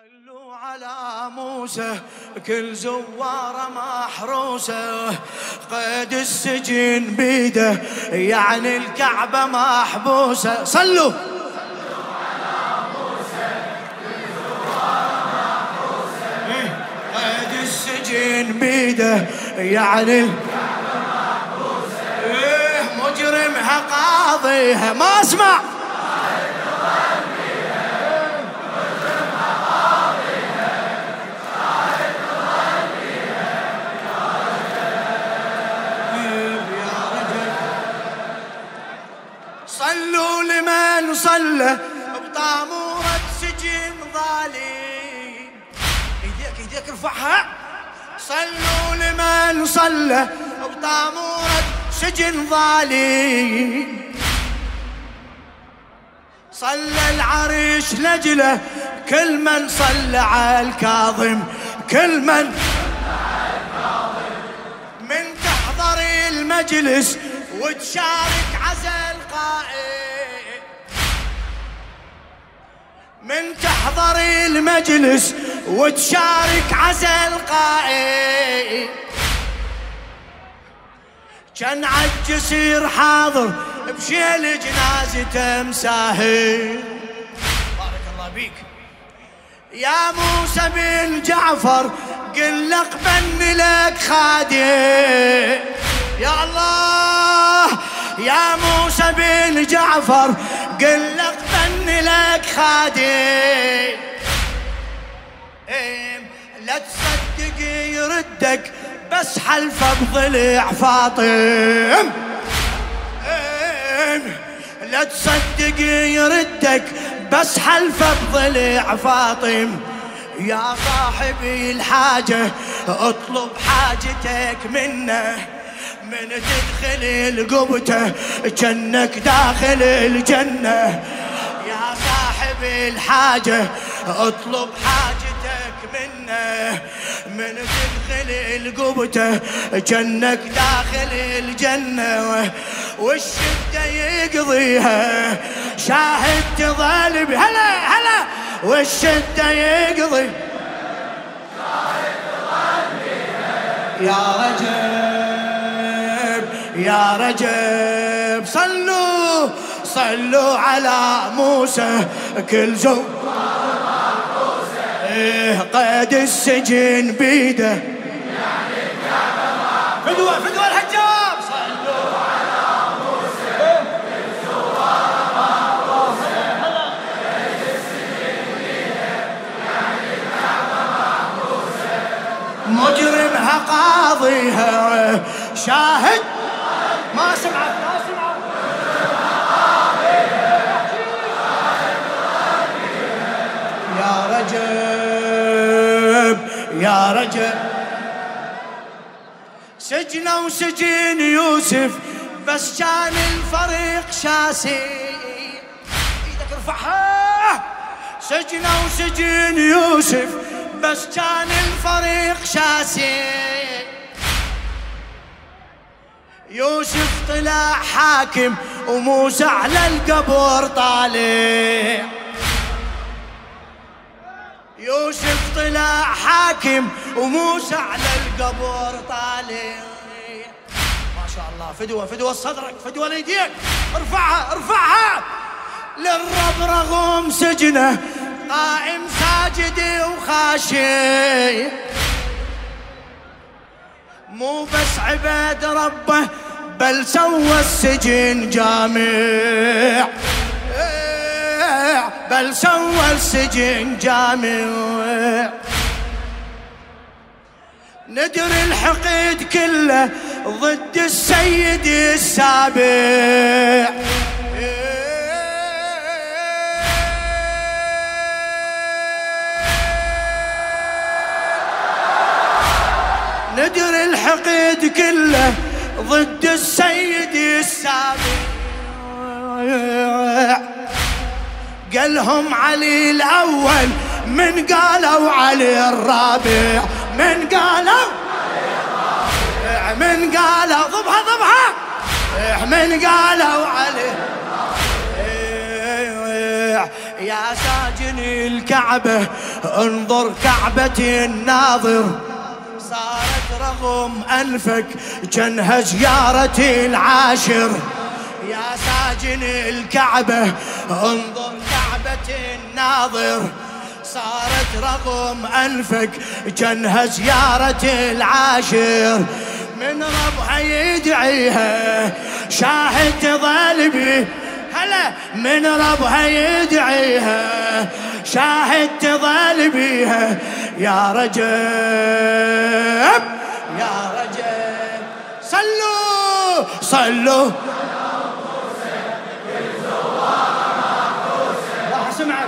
صلوا على موسى كل زواره محروسه، قيد السجن بيده يعني الكعبه محبوسه. صلوا على موسى كل زواره محروسه، قيد السجن بيده يعني الكعبه محبوسه. مجرمها قاضيها ما اسمع صلى بطامورة سجن ظالم. ايديك ارفعها. صلوا لمن صلى بطامورة سجن ظالم، صلى العرش لجله كل من صلى على الكاظم، كل من من تحضر المجلس وتشارك عزا القائد، من تحضر المجلس وتشارك عزا القائد، كان عالجسير حاضر بشيل جنازته مساهل. بارك الله بيك يا موسى بن جعفر، قل لك بن لك خادم. يا الله يا موسى بن جعفر، قل لك بن لك خادم. لا تصدق يردك بس حلفه بضلع فاطم، لا تصدق يردك بس حلفه بضلع فاطم. يا صاحبي الحاجة اطلب حاجتك منه، من تدخل القبته جنك داخل الجنة. يا صاحبي الحاجة اطلب حاجتك منه، من تدخل القبته جنك داخل الجنة. والشدة يقضيها شاهد تظل هلا هلا، والشدة يقضي شاهد تظل يا رجب يا رجب. صلوا صلوا على موسى كل زواره محروسه، قيد السجن بيده يعني الكعبه محبوسه. فدوى الحجاب. صلوا على موسى كل زواره محروسه، قيد السجن بيده يعني الكعبه محبوسه. مجرمها قاضيها شاهد ما سمعت يا رجب يا رجب. سجنه وسجن يوسف بس كان الفريق شاسي. ايدك ارفعها. سجنه وسجن يوسف بس كان الفريق شاسي. يوسف طلع حاكم وموسى على القبر طالع. يوسف طلع حاكم وموسى على القبر طالع. ما شاء الله. فدوى صدرك، فدوى ليديك. ارفعها ارفعها. للرب رغم سجنه قائم ساجد وخاشع، مو بس عباد ربه بل سوى السجن جامع، بل سوى السجن جامع. ندر الحقد كله ضد السيد السابع. ندر الحقد كله ضد السيد السابع. قالهم علي الأول من قالوا علي الرابع، من قالوا من قالوا ضبها من قالوا علي يا ساجن الكعبة انظر كعبة الناظر، صارت رغم أنفك جنها زيارة العاشر. يا ساجن الكعبة انظر كعبة الناظر، صارت رغم أنفك جنها زيارة العاشر. من ربها يدعيها شاهد تظل بيه، هلا من ربها يدعيها شاهد تظل بيها. يا رجب يا رجب صلوا صلوا راح اسمعك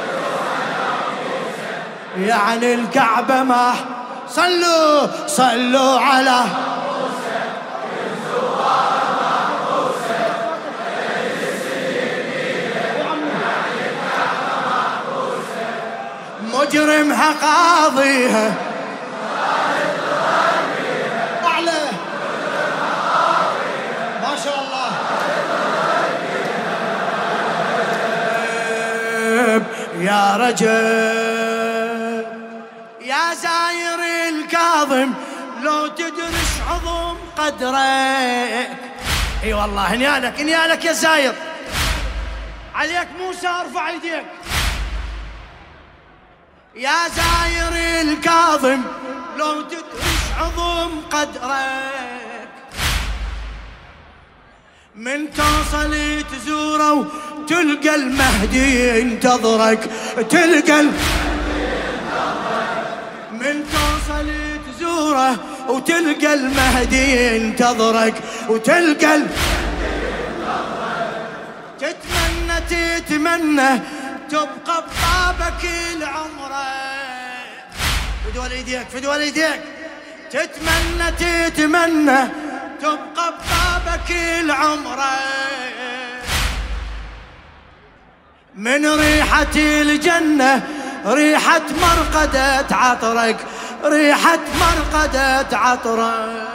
يعني الكعبة ما صلوا صلوا على مجرمها قاضيها أعلى ما شاء الله. يا رجب يا زاير الكاظم لو تدرس عظم قدرك. اي والله هنيالك هنيالك يا زاير، عليك موسى ارفع ايديك. يا زاير الكاظم لو تدرس عظم قدرك، من توصل تزوره وتلقى المهدي ينتظرك، تلقى من توصل تزوره وتلقى المهدي ينتظرك، وتلقى تتمنى تتمنى تبقى ببابك العمر. فدوا ايديك فدوا ايديك. تتمنى تتمنى تبقى ببابك العمر، من ريحة الجنة ريحة مرقدة عطرك، ريحة مرقدة عطرك.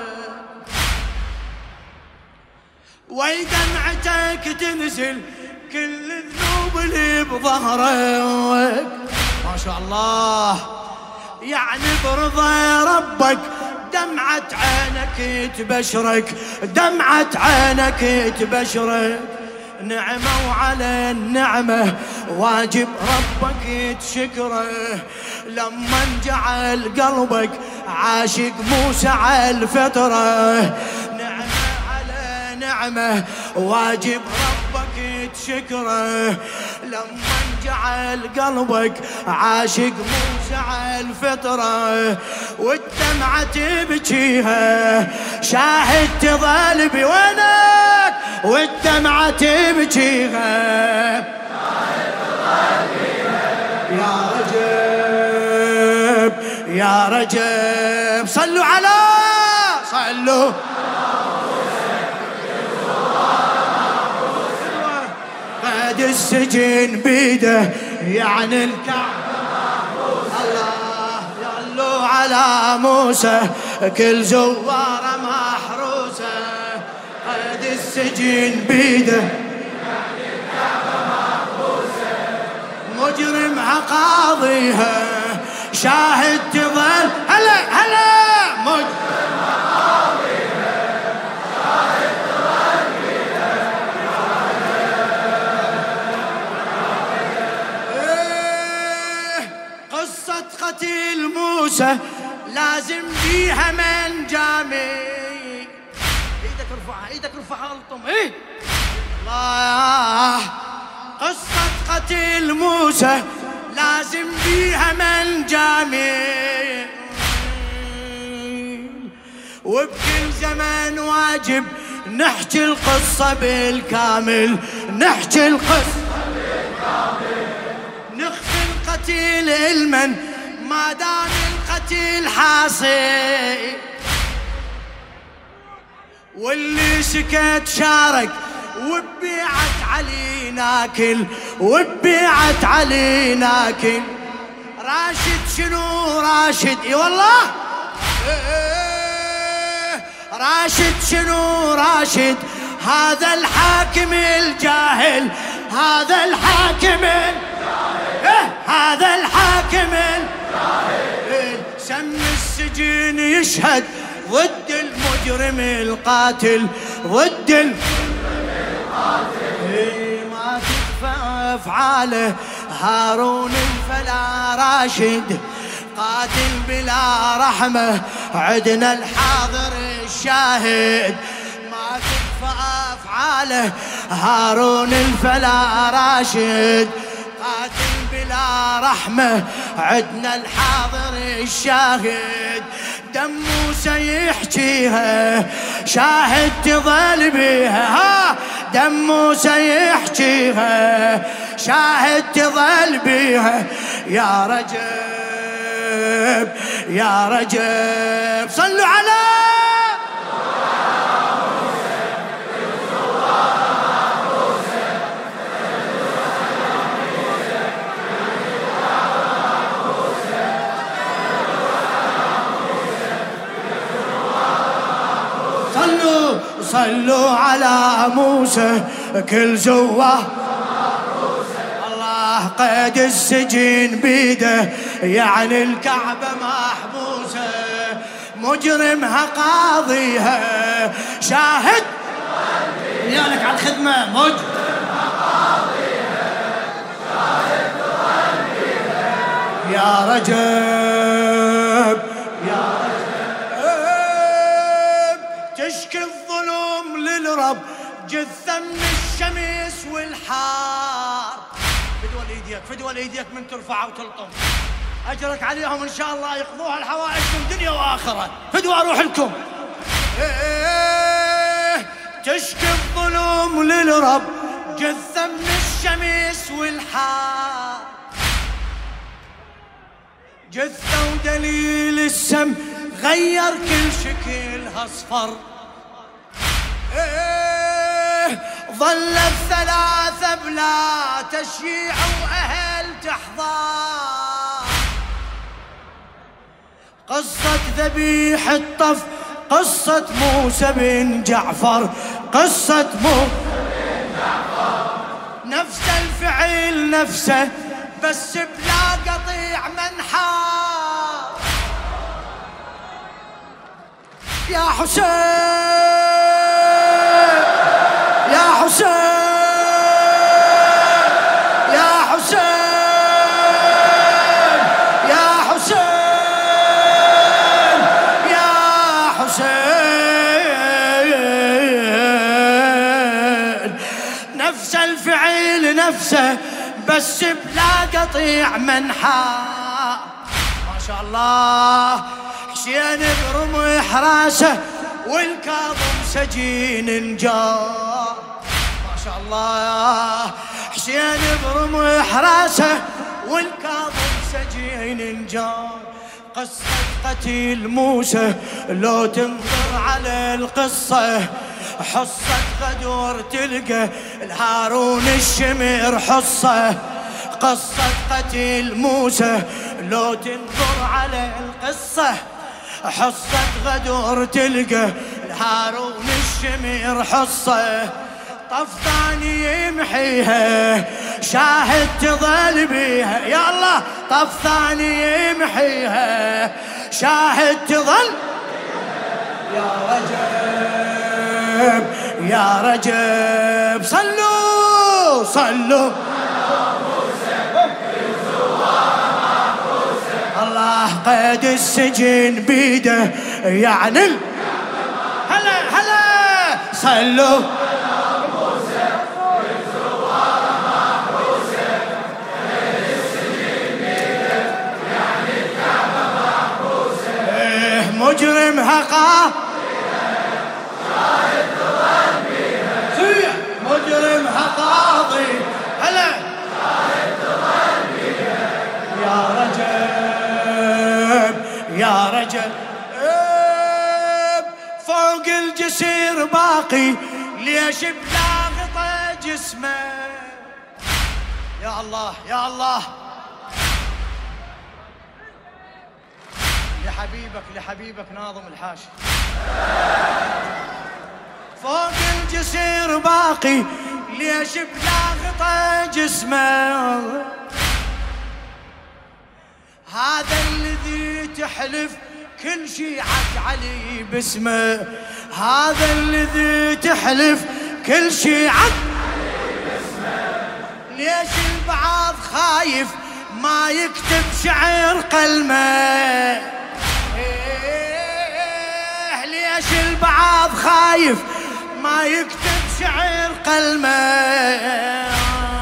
ويدمعتك تنزل كل الذنوب اللي بظهرك. ما شاء الله يعني برضا ربك دمعة عينك تبشرك، دمعة عينك تبشرك. نعمة وعلى النعمة واجب ربك تشكره، لما جعل قلبك عاشق موسى على الفطرة. نعمة على نعمة واجب ربك تشكره، لما جعل قلبك عاشق موسى على الفطرة. والدمعة تبكيها شاهد تظل بوينك، والدمعة تبكيها يا رجب يا رجب. صلوا على صلوا قد السجن بيده يعني الكعبة الله يعلو على موسى كل زوارة محروسة. قد السجن بيده يعني الكعبة محروسة، مجرمها قاضيها شاهد تظل هلا هلا. مجرمها قاضيها شاهد تظل بيها. قصة قتل موسى لازم فيها من جامي. ايدك ارفعها ايدك ارفعها الطم. ايه الله. قصة قتل موسى لازم فيها من جامي، وبكل زمان واجب نحكي القصة بالكامل، نحكي القصة بالكامل. نخفي القتيل علما ما دام القتيل حاصل، واللي سكت شارك وبيعت علي ناكل، وبيعت علي ناكل. راشد شنو راشد؟ اي والله راشد شنو راشد؟ هذا الحاكم الجاهل، هذا الحاكم الجاهل. هذا الحاكم سم السجن يشهد ضد المجرم القاتل، ضد المجرم القاتل. ما تخفى أفعاله هارون الفلا راشد، قاتل بلا رحمة عدنا الحاضر الشاهد. ما تخفى أفعاله هارون الفلا راشد، قاتل بلا رحمة عدنا الحاضر الشاهد. دم موسى يحكيها شاهد تظل بيها، دم موسى يحكيها شاهد تظل بيها. يا رجب يا رجب صلوا على صلوا على موسى كل زوار. الله قيد السجن بيده يعني الكعبة محبوسة، مجرمها قاضيها شاهد يالك على الخدمة. مجرمها قاضيها شاهد تظليها. يا رجب يا رجب تشكي الظلم للرب جثة من الشمس والحار. فدوى ايديك فدوى ايديك من ترفع وتلطم، اجرك عليهم ان شاء الله يقضوها الحوائج من دنيا واخره. فدوى اروح لكم. تشكي الظلم للرب جثة من الشمس والحار، جثة ودليل السم غير كل شكلها اصفر. ظل الثلاثة بلا تشييع وأهل تحضار. قصة ذبيح الطف، قصة موسى بن جعفر، قصة موسى بن جعفر. نفس الفعل نفسه بس بلا قطيع منحار. يا حسين يا حسين يا حسين يا حسين يا حسين. نفس الفعل نفسه بس بلا قطيع منحى. ما شاء الله حسين برمح راسه والكاظم سجين انجار. ما شاء الله حسين برمح راسه والكاظم سجين انجار. قصة قتيل موسى لو تنظر على القصة، حصة غدور تلقى الهارون الشمر حصة. قصة قتيل موسى لو تنظر على القصة، حصة غدور تلقى الهارون الشمر حصة. طف ثاني يمحيها شاهد تظل بيها. يا الله طف ثاني يمحيها شاهد تظل. يا رجب يا رجب صلوا صلوا. الله قيد السجن بيده يعني هلا هلا صلوا. مجرمها مجرمها قاضي هلا يا رجب يا رجب. فوق الجسير باقي ليش بلا غطى جسمه. يا الله يا الله لحبيبك ناظم الحاشي. فوق الجسير باقي ليش بلا غطى جسمه. هذا الذي تحلف كل شيعة علي باسمه، هذا الذي تحلف كل شيعة علي باسمه. ليش البعض خايف ما يكتب شعر قلمه؟ ليش البعض خايف ما يكتب شعر قلمه؟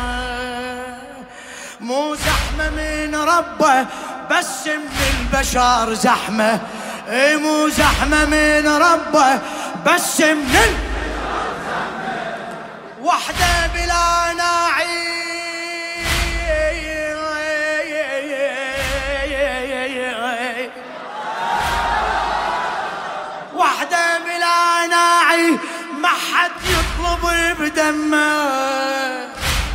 مو زحمة من ربه بس من البشر زحمة، مو زحمة من ربه بس من البشر زحمة. وحدة بلا ناعي وحدة بلا ناعي ما حد يطلب بدمه.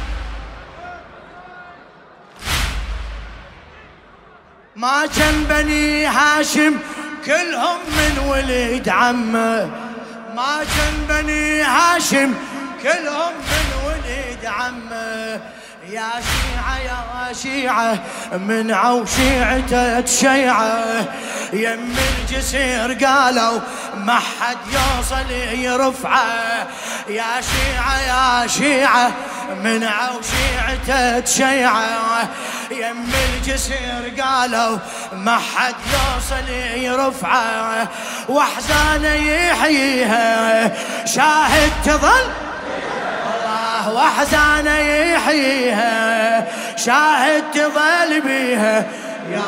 ما كان بني هاشم كلهم من ولد عمه، ما كان بني هاشم كلهم من ولد عمه. يا شيعة يا شيعة منعوا شيعته شيعة، يم الجسر قالوا ما حد يوصل يرفعه. يا شيعة يا شيعة منعوا شيعته شيعة، يم الجسر قالوا ما حد يوصل يرفعه. واحزانه يحييها شاهد تظل، واحزانه يحييها شاهد تظل بيها. يا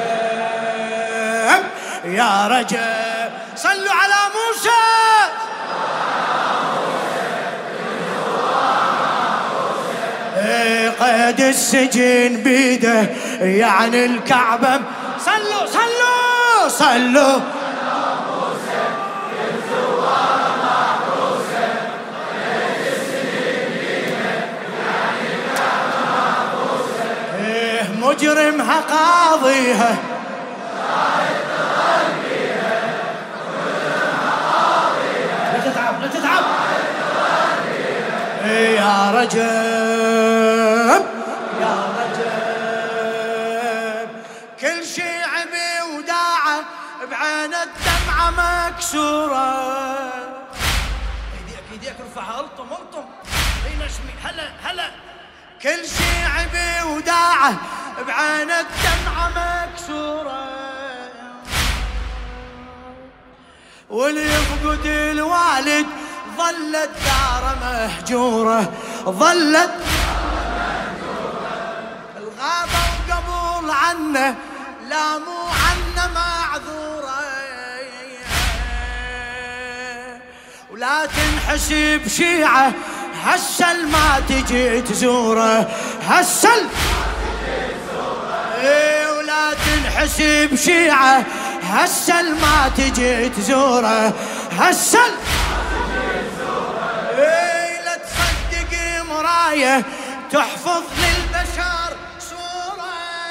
رجب يا رجب صلوا على موسى. قيد السجن بيده يعني الكعبة. صلوا صلوا صلوا مجرمها قاضيها لا تتعب لا تتعب. يا رجب يا رجب كل شي عبي وداعه بعين الدمعة مكسورة. ايديك ايديك ارفعها الطم الطم. اي نشمي هلا هلا. كل شي عبي وداعه بعين الدمعة مكسورة. واللي يفقد الوالد ظلت داره مهجورة، ظلت الغابة وقبول عنه لا مو عنه معذورة. ولا تنحسب شيعة هالسل ما تجي تزوره، هالسل ولا تنحسب شيعة هالسل ما تجي تزوره، هالسل لا تصدق مراية تحفظ للبشر صورة.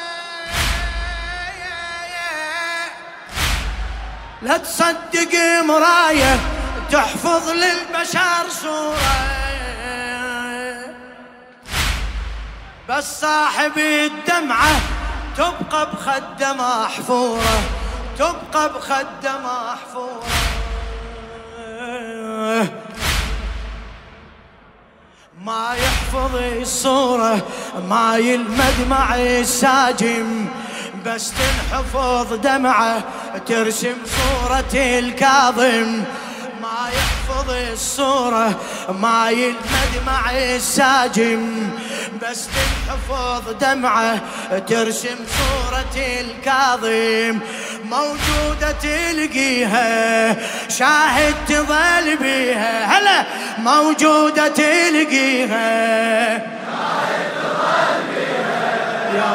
لا تصدق مراية تحفظ للبشر صورة. بس صاحب الدمعة تبقى بخده محفورة، تبقى بخده محفورة. ما يحفظ الصورة ما يلمد مع الساجم، بس تنحفظ دمعة ترسم صورة الكاظم. ما يحفظ الصورة ما يلمد مع الساجم، بس تنحفظ دمعة ترسم صورة الكاظم. موجودة تلقيها شاهد تظل بيها، هلا موجودة تلقيها شاهد تظل بيها. يا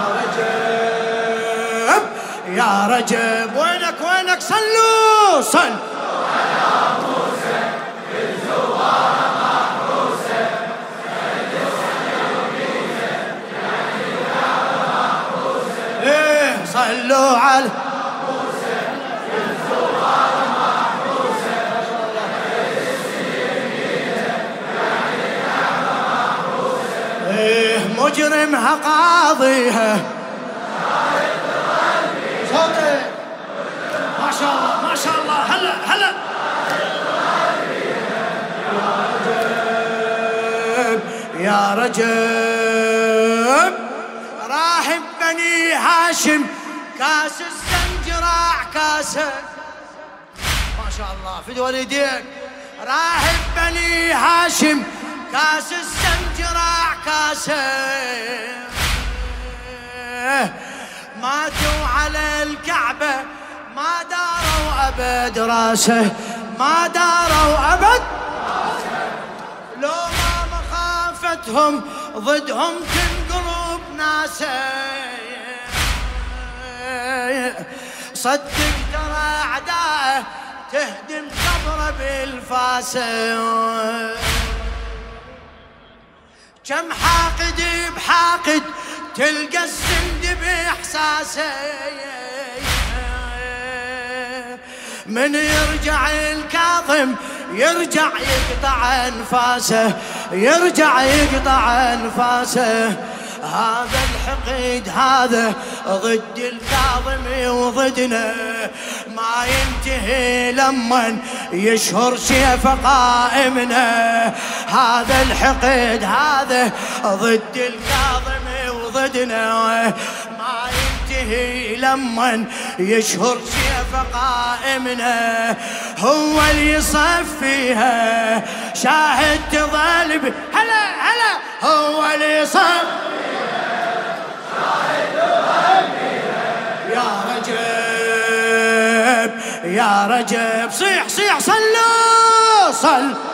رجب يا رجب وينك وينك صلوا صل على موسى الزوار محروسة. صلوا على موسى الزوار محروسة. مجرمها قاضيها رجب راهب بني هاشم كاس السنجراع كاسه ما شاء الله فدوى ايديك راهب بني هاشم كاس السنجراع كاسه ماتوا على الكعبة ما داروا أبد راسه ما داروا أبد لو ما مخافتهم ضدهم تنقلب ناسه صدق ترى أعداءه تهدم قبره بالفاسه كم حاقد بحاقد تلقى السند بإحساسه من يرجع الكاظم يرجع يقطع أنفاسه يرجع يقطع أنفاسه هذا الحقد هذا ضد الكاظم وضدنا ما ينتهي لمن يشهر سيف قائمنا هذا الحقد هذا ضد الكاظم وضدنا ما ينتهي لمن يشهر سيف قائمنا هو اللي يصفيها شاهد تظل هلا هلا هو اللي يصفيها يا رجب يا رجب صيح صيح صلوا صل